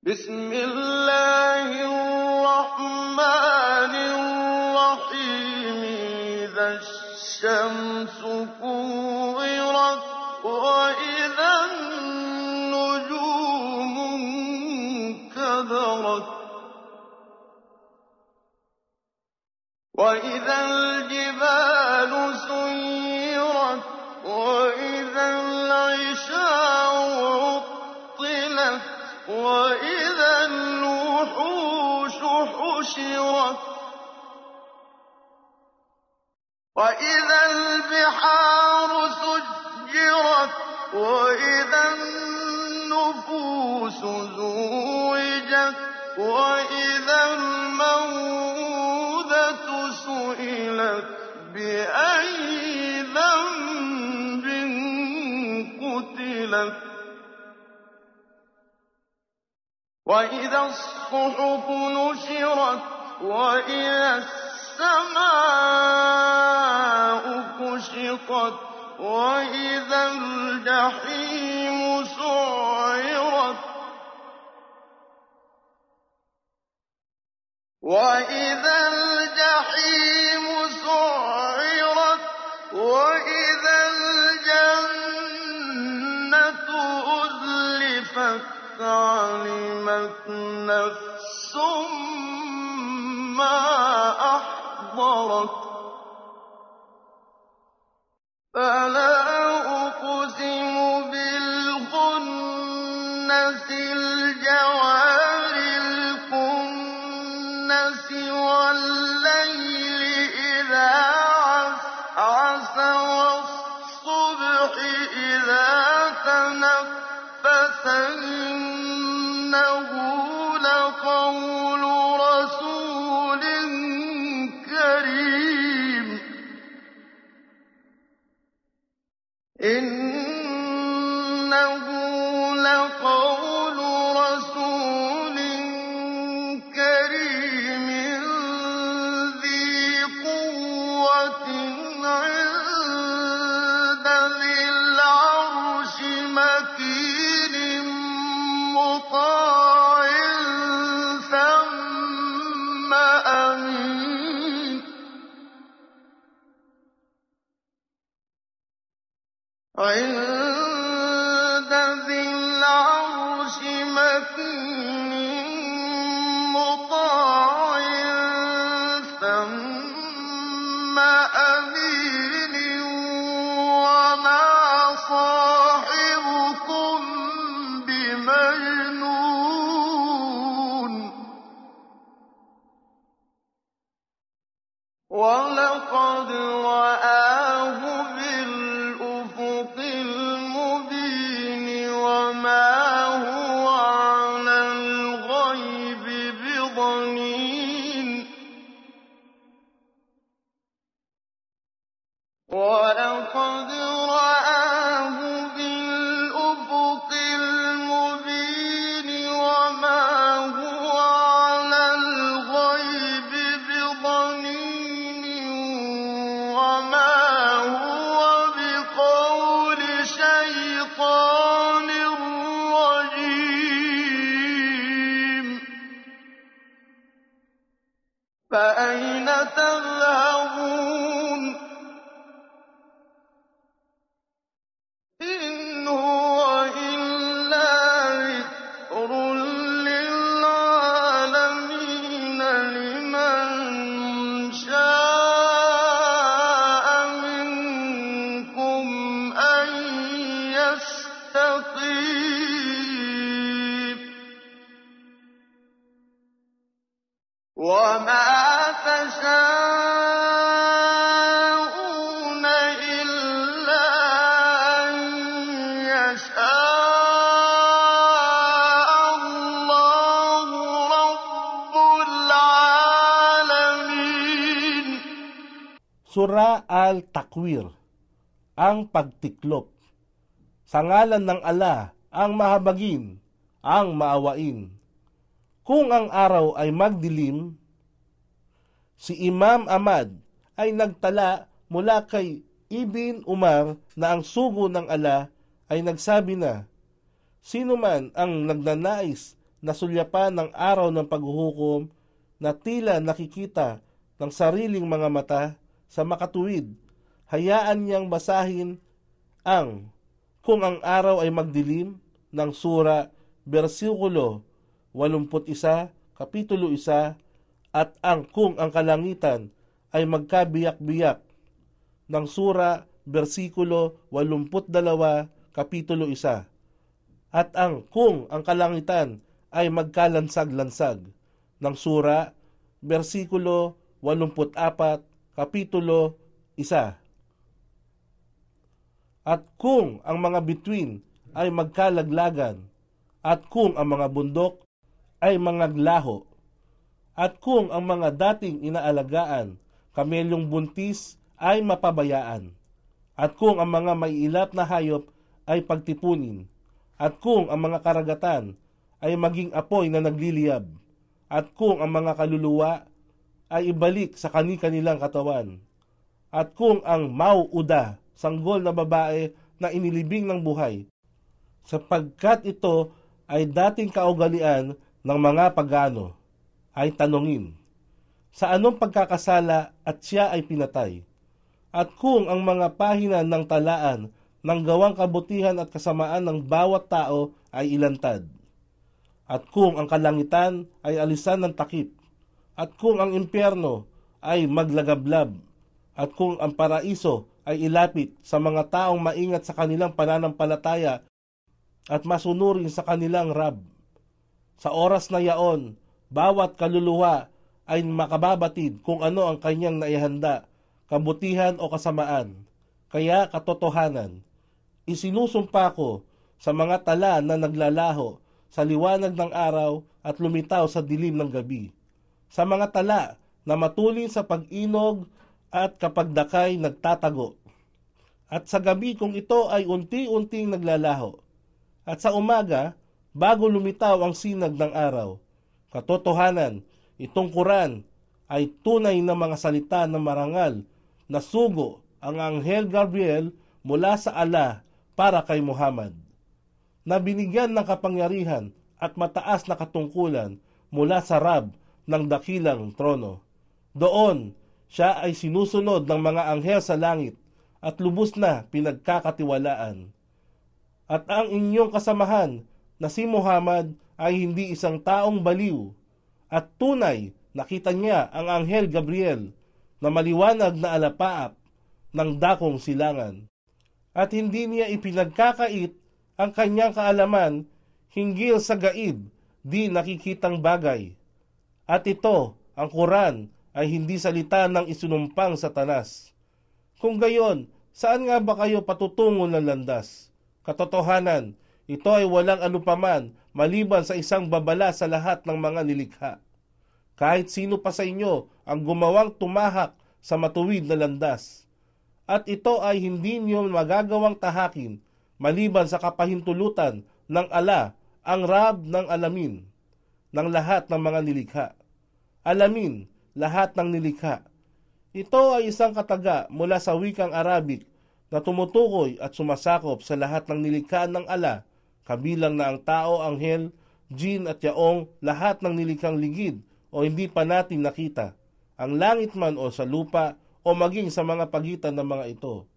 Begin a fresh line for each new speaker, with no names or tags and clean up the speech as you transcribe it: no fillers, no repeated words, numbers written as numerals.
بسم الله الرحمن الرحيم إذا الشمس كورت وإذا النجوم انكدرت وإذا الجبال سيرت وإذا العشار عطلت وإذا الوحوش حشرت وإذا البحار سجرت وإذا النفوس زوجت وإذا الموءودة سئلت بأي ذنب قتلت وإذا الصحف نشرت وإذا السماء كشطت وإذا الجحيم سعرت وإذا الجحيم سعرت وإذا الجنة أزلفت علمت نفس ما أحضرت فلا أقسم بالخنس الجوار الكنس والليل إذا عسعس والصبح إذا تنفس إنه لقول رسول كريم إنه لقول رسول كريم ذي قوة عند ذي العرش مكين مطاع ثم أمين عند ذي العرش مكين مطاع ثم أمين وما صاحبكم بمجنون ولقد رآه بالأفق المبين وما هو على الغيب بضنين ولقد رآه بالأفق المبين وما هو على الغيب بضنين وما هو بقول شيطان رجيم فأين تذهبون إن هو إلا ذكر للعالمين لمن شاء منكم أن يستقيم وما تشاءون إلا أن يشاء الله رب العالمين.
Sura Al-Takwir, ang pagtiklop. Sa ngalan ng Allah, ang mahabagin, ang maawain. Kung ang araw ay magdilim, si Imam Ahmad ay nagtala mula kay Ibn Umar na ang sugo ng Allah ay nagsabi na, sino man ang nagnanais nasulyapan ng araw ng paghuhukom na tila nakikita ng sariling mga mata sa makatuwid, hayaan niyang basahin ang kung ang araw ay magdilim ng sura bersikulo 81, kapitulo 1, at ang kung ang kalangitan ay magkabiyak-biyak ng sura bersikulo 82, kapitulo 1, at ang kung ang kalangitan ay magkalansag-lansag ng sura bersikulo 84, kapitulo 1. At kung ang mga bituin ay magkalaglagan, at kung ang mga bundok ay mangaglaho, at kung ang mga dating inaalagaan, kamelyong buntis ay mapabayaan, at kung ang mga maiilap na hayop ay pagtipunin, at kung ang mga karagatan ay maging apoy na nagliliyab, at kung ang mga kaluluwa ay ibalik sa kani-kanilang katawan, at kung ang mauuda, sanggol na babae na inilibing ng buhay, sapagkat ito ay dating kaugalian ng mga pagano, ay tanungin, sa anong pagkakasala at siya ay pinatay? At kung ang mga pahina ng talaan ng gawang kabutihan at kasamaan ng bawat tao ay ilantad, at kung ang kalangitan ay alisan ng takip, at kung ang impyerno ay maglagablab, at kung ang paraiso ay ilapit sa mga taong maingat sa kanilang pananampalataya at masunurin sa kanilang Rab. Sa oras na yaon, bawat kaluluwa ay makababatid kung ano ang kanyang naihanda, kabutihan o kasamaan. Kaya katotohanan, isinusumpa ko sa mga tala na naglalaho sa liwanag ng araw at lumitaw sa dilim ng gabi, sa mga tala na matulin sa pag-inog at kapag dakay nagtatago, at sa gabi kung ito ay unti-unting naglalaho, at sa umaga bago lumitaw ang sinag ng araw. Katotohanan, itong Quran ay tunay na mga salita ng marangal na sugo ang Anghel Gabriel mula sa Allah para kay Muhammad, na binigyan ng kapangyarihan at mataas na katungkulan mula sa Rab ng dakilang trono. Doon, siya ay sinusunod ng mga anghel sa langit at lubos na pinagkakatiwalaan. At ang inyong kasamahan na si Muhammad ay hindi isang taong baliw, at tunay nakita niya ang Anghel Gabriel na maliwanag na alapaap ng dakong silangan. At hindi niya ipinagkakait ang kanyang kaalaman hinggil sa gaib di nakikitang bagay. At ito, ang Quran, ay hindi salita ng isinumpang Satanas. Kung gayon, saan nga ba kayo patutungo ng landas? Katotohanan, ito ay walang anupaman maliban sa isang babala sa lahat ng mga nilikha. Kahit sino pa sa inyo ang gumawang tumahak sa matuwid na landas. At ito ay hindi niyo magagawang tahakin maliban sa kapahintulutan ng Allah, ang Rab ng alamin, ng lahat ng mga nilikha. Alamin, lahat ng nilikha. Ito ay isang kataga mula sa wikang Arabic na tumutukoy at sumasakop sa lahat ng nilikha ng Allah, kabilang na ang tao, anghel, jin at yaong, lahat ng nilikhang ligid o hindi pa natin nakita, ang langit man o sa lupa o maging sa mga pagitan ng mga ito.